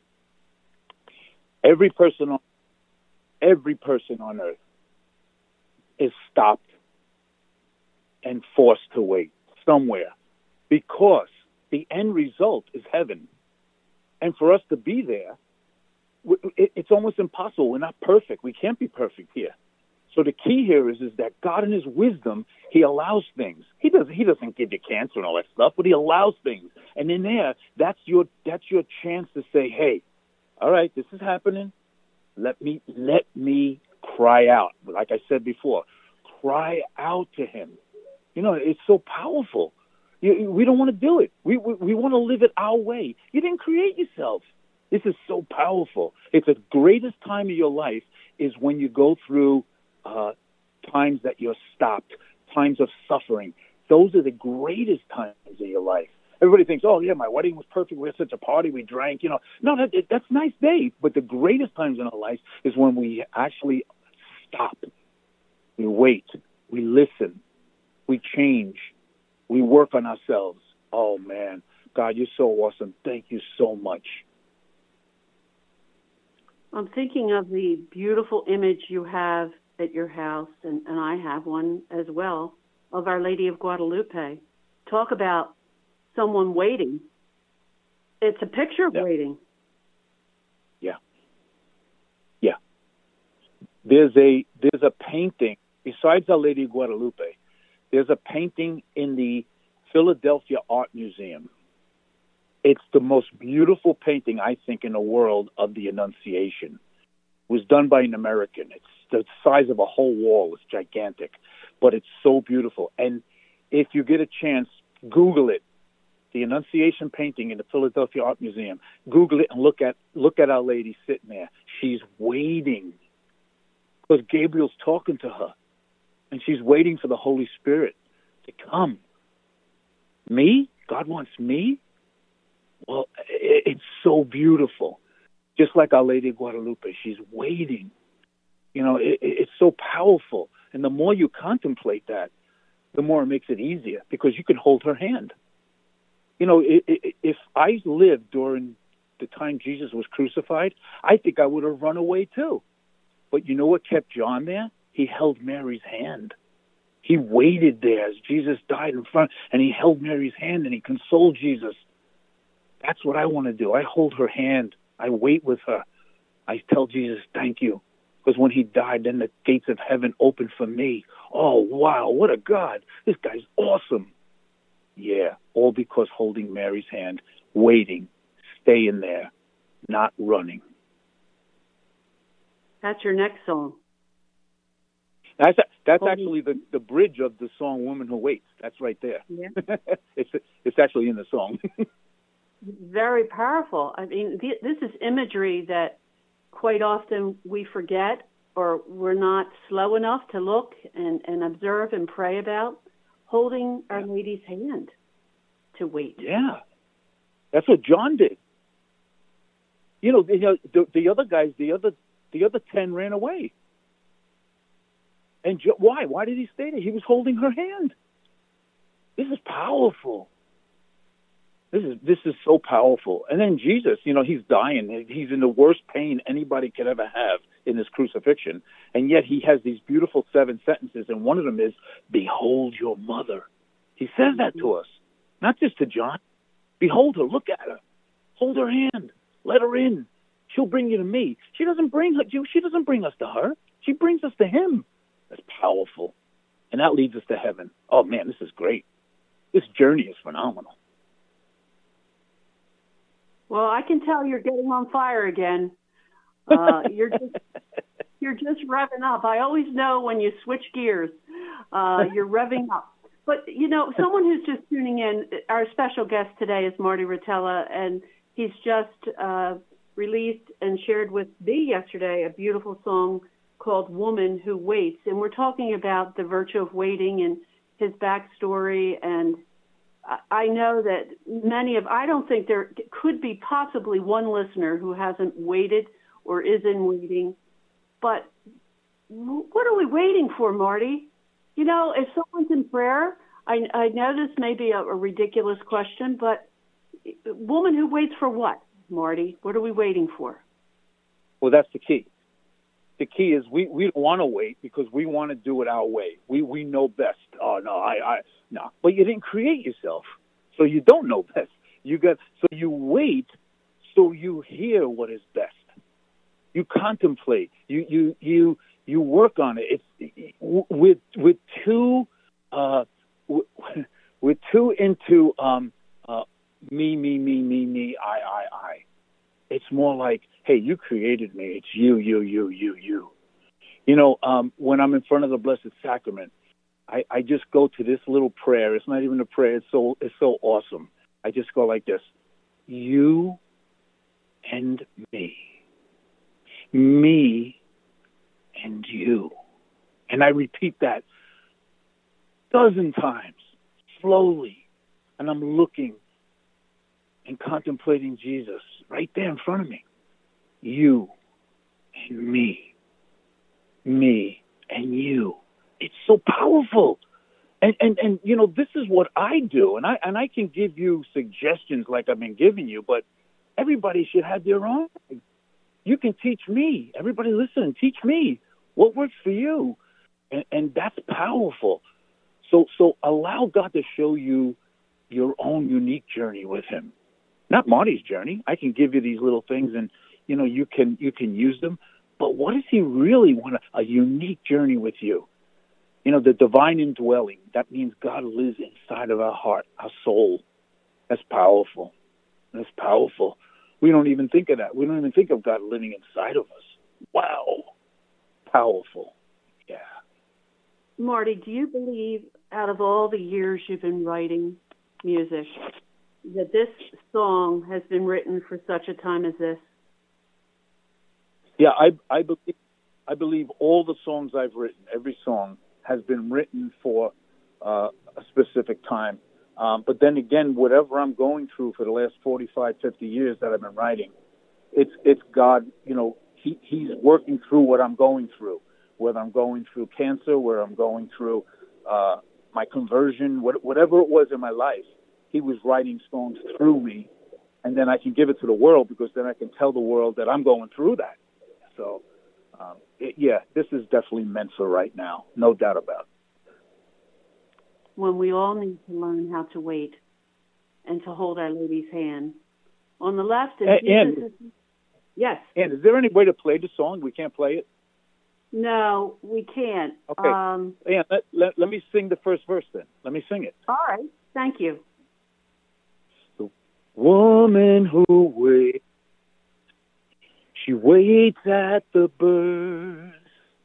Every person on, every person on earth is stopped and forced to wait somewhere because the end result is heaven. And for us to be there, it's almost impossible. We're not perfect. We can't be perfect here. So the key here is, is that God in his wisdom, he allows things. He doesn't, he doesn't give you cancer and all that stuff, but he allows things. And in there, that's your, that's your chance to say, hey, all right, this is happening. Let me, let me cry out. Like I said before, cry out to him. You know, it's so powerful. You, we don't want to do it. We, we, we want to live it our way. You didn't create yourself. This is so powerful. It's the greatest time of your life is when you go through uh, times that you're stopped, times of suffering. Those are the greatest times of your life. Everybody thinks, oh, yeah, my wedding was perfect. We had such a party. We drank, you know. No, that, that's a nice day. But the greatest times in our life is when we actually stop. We wait. We listen. We change. We work on ourselves. Oh, man. God, you're so awesome. Thank you so much. I'm thinking of the beautiful image you have at your house, and, and I have one as well, of Our Lady of Guadalupe. Talk about someone waiting. It's a picture of yeah. waiting. Yeah. Yeah. There's a there's a painting, besides Our Lady of Guadalupe, there's a painting in the Philadelphia Art Museum. It's the most beautiful painting, I think, in the world of the Annunciation. It was done by an American. It's the size of a whole wall. It's gigantic, but it's so beautiful. And if you get a chance, Google it. The Annunciation painting in the Philadelphia Art Museum. Google it and look at look at Our Lady sitting there. She's waiting because Gabriel's talking to her, and she's waiting for the Holy Spirit to come. Me? God wants me? Well, it's so beautiful. Just like Our Lady of Guadalupe, she's waiting. You know, it, it's so powerful. And the more you contemplate that, the more it makes it easier because you can hold her hand. You know, if I lived during the time Jesus was crucified, I think I would have run away too. But you know what kept John there? He held Mary's hand. He waited there as Jesus died in front, and he held Mary's hand and he consoled Jesus. That's what I want to do. I hold her hand. I wait with her. I tell Jesus, thank you. Because when he died, then the gates of heaven opened for me. Oh, wow, what a God. This guy's awesome. Yeah, all because holding Mary's hand, waiting, staying there, not running. That's your next song. That's that's actually the, the bridge of the song "Woman Who Waits." That's right there. Yeah. it's it's actually in the song. Very powerful. I mean, th- this is imagery that quite often we forget, or we're not slow enough to look and, and observe and pray about. Holding Our Lady's hand to wait. Yeah, that's what John did. You know, the, the, the other guys, the other the other ten ran away. And jo- why? Why did he stay there? He was holding her hand. This is powerful. This is this is so powerful. And then Jesus, you know, he's dying. He's in the worst pain anybody could ever have in this crucifixion. And yet he has these beautiful seven sentences, and one of them is, behold your mother. He says that to us, not just to John. Behold her, look at her. Hold her hand. Let her in. She'll bring you to me. She doesn't bring her, she doesn't bring us to her. She brings us to him. That's powerful. And that leads us to heaven. Oh, man, this is great. This journey is phenomenal. Well, I can tell you're getting on fire again. Uh, you're just you're just revving up. I always know when you switch gears, uh, you're revving up. But, you know, someone who's just tuning in, our special guest today is Marty Rotella, and he's just uh, released and shared with me yesterday a beautiful song called Woman Who Waits. And we're talking about the virtue of waiting and his backstory. And I know that many of, I don't think there could be possibly one listener who hasn't waited or is in waiting. But what are we waiting for, Marty? You know, if someone's in prayer, I, I know this may be a, a ridiculous question, but woman who waits for what, Marty? What are we waiting for? Well, that's the key. The key is we, we don't want to wait because we want to do it our way. We we know best. Oh, no, I, I no. But you didn't create yourself, so you don't know best. You got so you wait so you hear what is best. you contemplate, you you you you work on it. It's with with two uh, with two into um, uh, me me me me me I I I. It's more like, hey, you created me. It's you you you you you. You know, um, when I'm in front of the Blessed Sacrament, I, I just go to this little prayer. It's not even a prayer. It's so it's so awesome. I just go like this: you and me, me and you, and I repeat that a dozen times slowly, and I'm looking and contemplating Jesus right there in front of me. You and me, me and you. It's so powerful. And, and, and, you know, this is what I do. And I, and I can give you suggestions like I've been giving you, but everybody should have their own. You can teach me. Everybody listen, teach me what works for you. And, and that's powerful. So, so allow God to show you your own unique journey with him. Not Marty's journey. I can give you these little things and, you know, you can, you can use them. But what does he really want? A, a unique journey with you. You know, the divine indwelling, that means God lives inside of our heart, our soul. That's powerful. That's powerful. We don't even think of that. We don't even think of God living inside of us. Wow. Powerful. Yeah. Marty, do you believe out of all the years you've been writing music that this song has been written for such a time as this? Yeah, I, I believe I believe all the songs I've written, every song, has been written for uh, a specific time. Um, but then again, whatever I'm going through for the last forty-five, fifty years that I've been writing, it's it's God, you know, he, he's working through what I'm going through, whether I'm going through cancer, where I'm going through uh, my conversion, what, whatever it was in my life, he was writing songs through me. And then I can give it to the world because then I can tell the world that I'm going through that. So, um, it, yeah, this is definitely meant for right now. No doubt about it. When we all need to learn how to wait and to hold Our Lady's hand. On the left is and, Jesus. And, yes. And is there any way to play the song? We can't play it? No, we can't. Okay. Um, and let, let, let me sing the first verse then. Let me sing it. All right. Thank you. The woman who waits, she waits at the birth.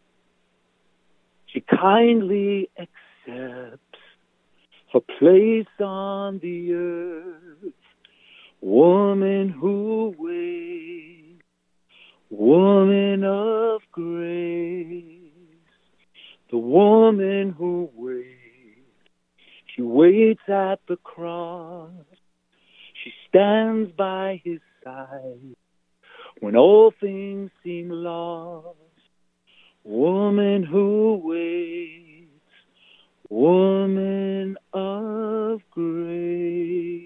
She kindly accepts her place on the earth. Woman who waits, woman of grace. The woman who waits, she waits at the cross. She stands by his side when all things seem lost. Woman who waits, woman of grace.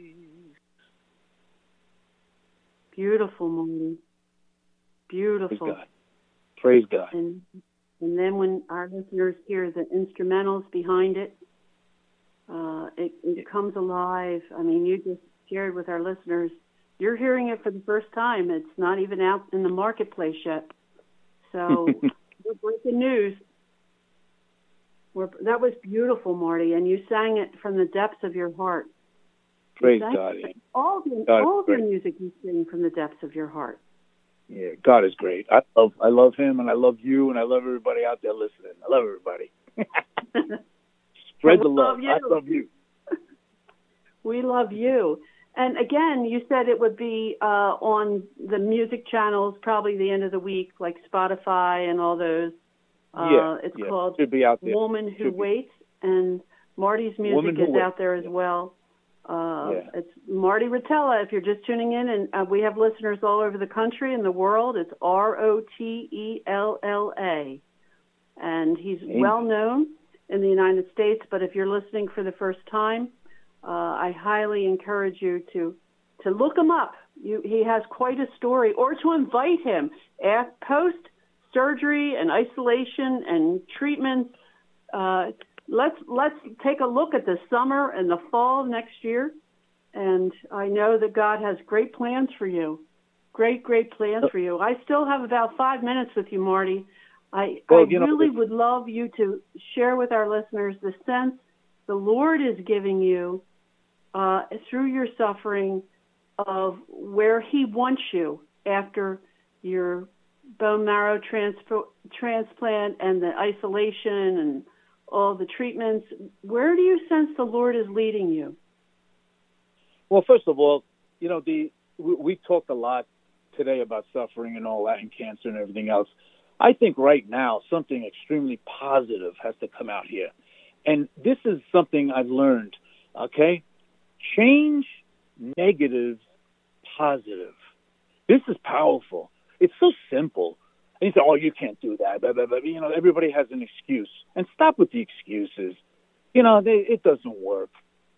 Beautiful, Marty. Beautiful. Praise God. Praise God. And, and then when our listeners hear the instrumentals behind it, uh, it, it yeah. comes alive. I mean, you just shared with our listeners, you're hearing it for the first time. It's not even out in the marketplace yet. So we're breaking news. We're, that was beautiful, Marty, and you sang it from the depths of your heart. Praise God. All, the, God all of your music you sing from the depths of your heart. Yeah, God is great. I love, I love him, and I love you, and I love everybody out there listening. I love everybody. Spread the love. love I love you. We love you. And again, you said it would be uh, on the music channels probably the end of the week, like Spotify and all those. Uh, yeah, it's yeah. called Should be out there. Woman Who Should Waits, be. And Marty's music is waits. out there as yeah. well. Uh, yeah. It's Marty Rotella. If you're just tuning in, and uh, we have listeners all over the country and the world. It's R O T E L L A, and he's Amen. well known in the United States. But if you're listening for the first time, uh, I highly encourage you to to look him up. You, he has quite a story, or to invite him at post surgery and isolation and treatments. Uh, Let's let's take a look at the summer and the fall of next year, and I know that God has great plans for you. great, great plans for you. I still have about five minutes with you, Marty. I, well, I you know, really would love you to share with our listeners the sense the Lord is giving you uh, through your suffering of where he wants you after your bone marrow transfer, transplant and the isolation and all the treatments. Where do you sense the Lord is leading you? Well, first of all, you know, the we, we talked a lot today about suffering and all that and cancer and everything else. I think right now something extremely positive has to come out here. And this is something I've learned, okay? Change negative positive. This is powerful. It's so simple. And you say, oh, you can't do that. Blah, blah, blah. You know, everybody has an excuse. And stop with the excuses. You know, they, it doesn't work.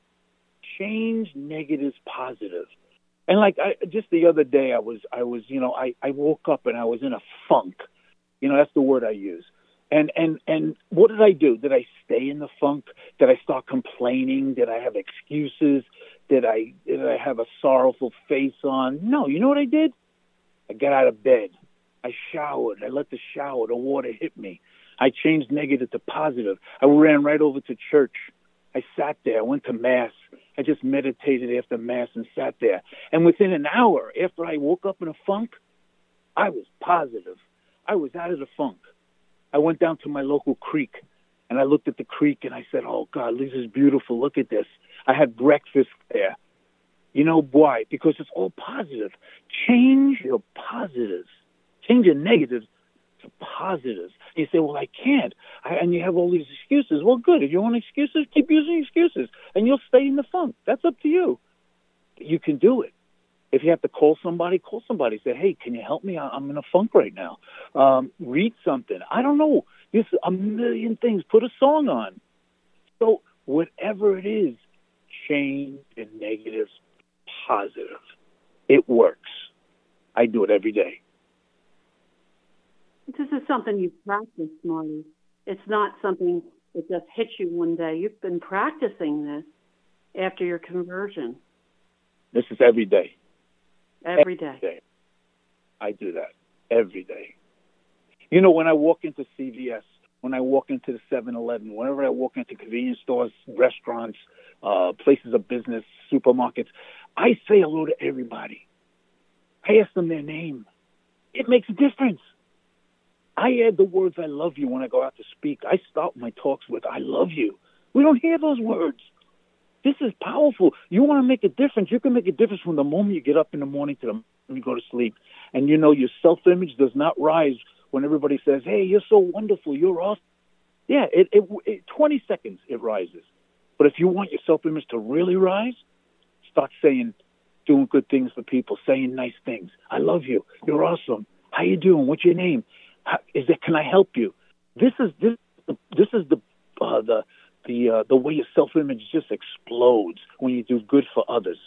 Change negatives positive. And like I, just the other day, I was, I was, you know, I, I woke up and I was in a funk. You know, that's the word I use. And, and, and what did I do? Did I stay in the funk? Did I start complaining? Did I have excuses? Did I, did I have a sorrowful face on? No, you know what I did? I got out of bed. I showered. I let the shower, the water hit me. I changed negative to positive. I ran right over to church. I sat there. I went to Mass. I just meditated after Mass and sat there. And within an hour, after I woke up in a funk, I was positive. I was out of the funk. I went down to my local creek, and I looked at the creek, and I said, oh, God, this is beautiful. Look at this. I had breakfast there. You know why? Because it's all positive. Change your positives. Change your negatives to positives. And you say, well, I can't. I, and you have all these excuses. Well, good. If you want excuses, keep using excuses, and you'll stay in the funk. That's up to you. You can do it. If you have to call somebody, call somebody. Say, hey, can you help me? I'm in a funk right now. Um, read something. I don't know. There's a million things. Put a song on. So whatever it is, change the negatives positive. It works. I do it every day. This is something you've practiced, Marty. It's not something that just hits you one day. You've been practicing this after your conversion. This is every day. Every day. Every day. I do that every day. You know, when I walk into C V S, when I walk into the seven eleven, whenever I walk into convenience stores, restaurants, uh, places of business, supermarkets, I say hello to everybody. I ask them their name. It makes a difference. I add the words, I love you, when I go out to speak. I start my talks with, I love you. We don't hear those words. This is powerful. You want to make a difference. You can make a difference from the moment you get up in the morning to the moment you go to sleep. And you know your self-image does not rise when everybody says, hey, you're so wonderful, you're awesome. Yeah, it, it, it twenty seconds it rises. But if you want your self-image to really rise, start saying, doing good things for people, saying nice things. I love you. You're awesome. How you doing? What's your name? How, is it? Can I help you? This is this. This is the uh, the the uh, the way your self-image just explodes when you do good for others.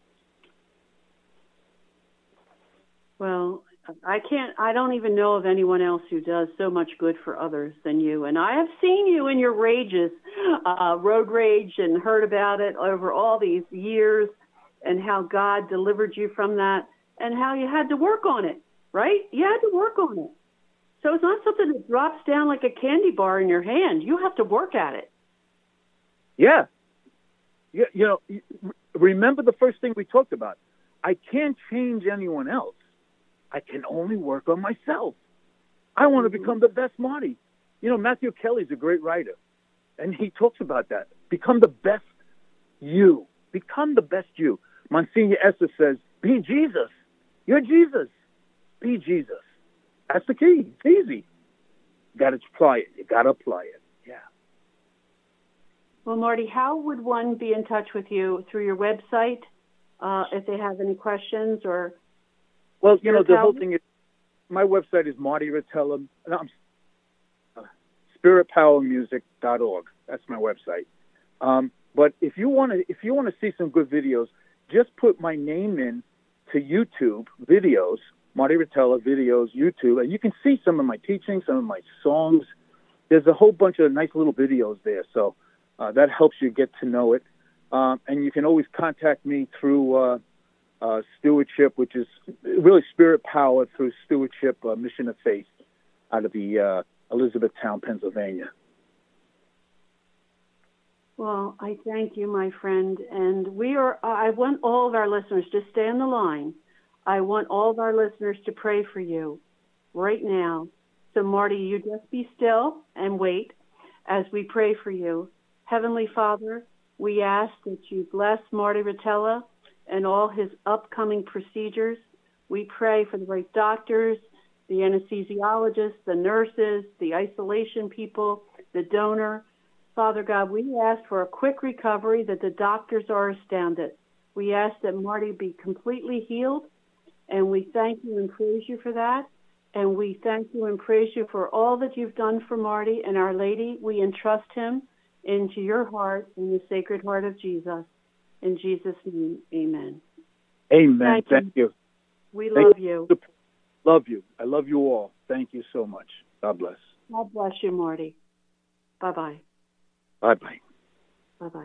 Well, I can't. I don't even know of anyone else who does so much good for others than you. And I have seen you in your rages, uh, road rage, and heard about it over all these years, and how God delivered you from that, and how you had to work on it. Right? You had to work on it. So it's not something that drops down like a candy bar in your hand. You have to work at it. Yeah. You, you know, remember the first thing we talked about. I can't change anyone else. I can only work on myself. I want to become the best Marty. You know, Matthew Kelly's a great writer, and he talks about that. Become the best you. Become the best you. Monsignor Esther says, be Jesus. You're Jesus. Be Jesus. That's the key. It's easy. You got to apply it. You got to apply it. Yeah. Well, Marty, how would one be in touch with you? Through your website, uh, if they have any questions or? Well, you know, the whole thing is, my website is Marty Rotella, no, uh, spirit power music dot org. That's my website. Um, but if you want to, if you want to see some good videos, just put my name in to YouTube videos. Marty Rotella videos, YouTube, and you can see some of my teachings, some of my songs. There's a whole bunch of nice little videos there, so uh, that helps you get to know it. Um, and you can always contact me through uh, uh, stewardship, which is really spirit power through stewardship, uh, mission of faith, out of the uh, Elizabethtown, Pennsylvania. Well, I thank you, my friend. And we are, I want all of our listeners to stay on the line. I want all of our listeners to pray for you right now. So, Marty, you just be still and wait as we pray for you. Heavenly Father, we ask that you bless Marty Rotella and all his upcoming procedures. We pray for the right doctors, the anesthesiologists, the nurses, the isolation people, the donor. Father God, we ask for a quick recovery, that the doctors are astounded. We ask that Marty be completely healed, and we thank you and praise you for that. And we thank you and praise you for all that you've done for Marty and Our Lady. We entrust him into your heart, in the Sacred Heart of Jesus. In Jesus' name, amen. Amen. Thank, thank you. you. We love you. you. Love you. I love you all. Thank you so much. God bless. God bless you, Marty. Bye-bye. Bye-bye. Bye-bye.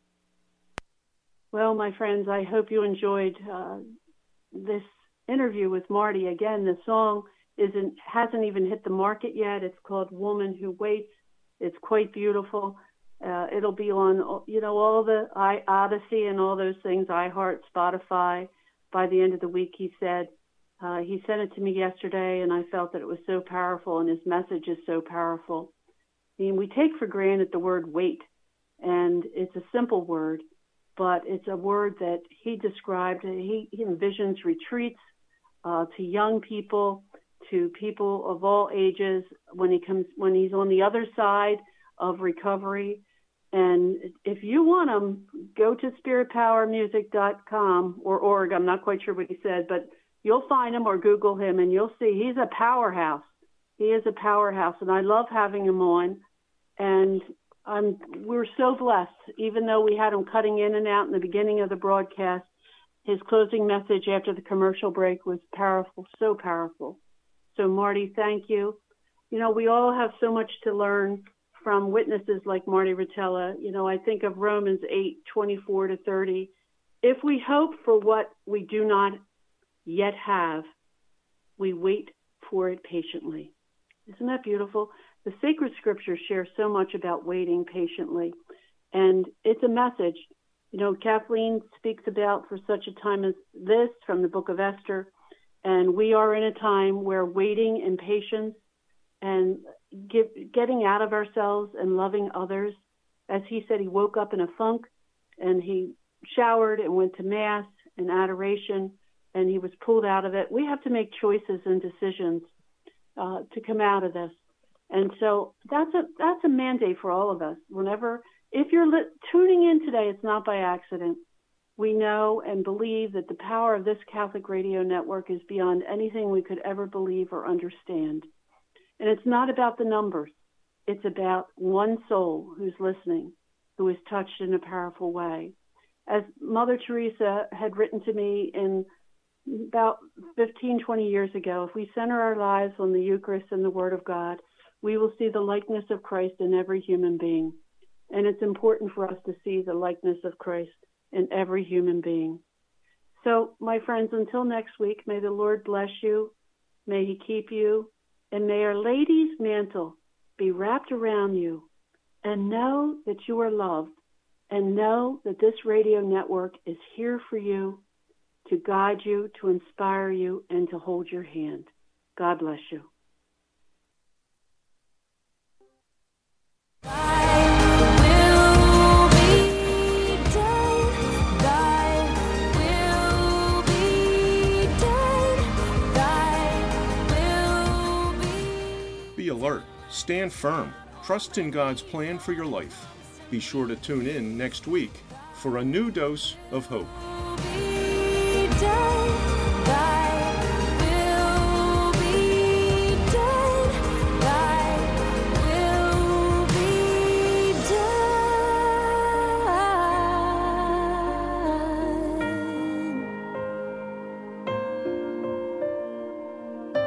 Well, my friends, I hope you enjoyed uh, this interview with Marty. Again, the song isn't hasn't even hit the market yet. It's called Woman Who Waits. It's quite beautiful. Uh, it'll be on, you know, all the I, Odyssey and all those things, iHeart, Spotify, by the end of the week, he said. Uh, he sent it to me yesterday, and I felt that it was so powerful, and his message is so powerful. I mean, we take for granted the word wait, and it's a simple word, but it's a word that he described. He, he envisions retreats uh, to young people, to people of all ages, when he comes, when he's on the other side of recovery. And if you want him, go to spirit power music dot com or org. I'm not quite sure what he said, but you'll find him, or Google him, and you'll see he's a powerhouse. He is a powerhouse, and I love having him on. And I'm, we're so blessed, even though we had him cutting in and out in the beginning of the broadcast. His closing message after the commercial break was powerful, so powerful. So, Marty, thank you. You know, we all have so much to learn from witnesses like Marty Rotella. You know, I think of Romans eight, twenty-four to thirty. If we hope for what we do not yet have, we wait for it patiently. Isn't that beautiful? The sacred scriptures share so much about waiting patiently, and it's a message. You know, Kathleen speaks about for such a time as this from the book of Esther, and we are in a time where waiting and patience and get, getting out of ourselves and loving others. As he said, he woke up in a funk, and he showered and went to Mass and adoration, and he was pulled out of it. We have to make choices and decisions uh, to come out of this. And so that's a that's a mandate for all of us. Whenever, if you're li- tuning in today, it's not by accident. We know and believe that the power of this Catholic radio network is beyond anything we could ever believe or understand. And it's not about the numbers. It's about one soul who's listening, who is touched in a powerful way. As Mother Teresa had written to me in about fifteen, twenty years ago, if we center our lives on the Eucharist and the Word of God, we will see the likeness of Christ in every human being. And it's important for us to see the likeness of Christ in every human being. So, my friends, until next week, may the Lord bless you, may he keep you, and may Our Lady's mantle be wrapped around you, and know that you are loved, and know that this radio network is here for you, to guide you, to inspire you, and to hold your hand. God bless you. Be alert, stand firm, trust in God's plan for your life. Be sure to tune in next week for a new dose of hope.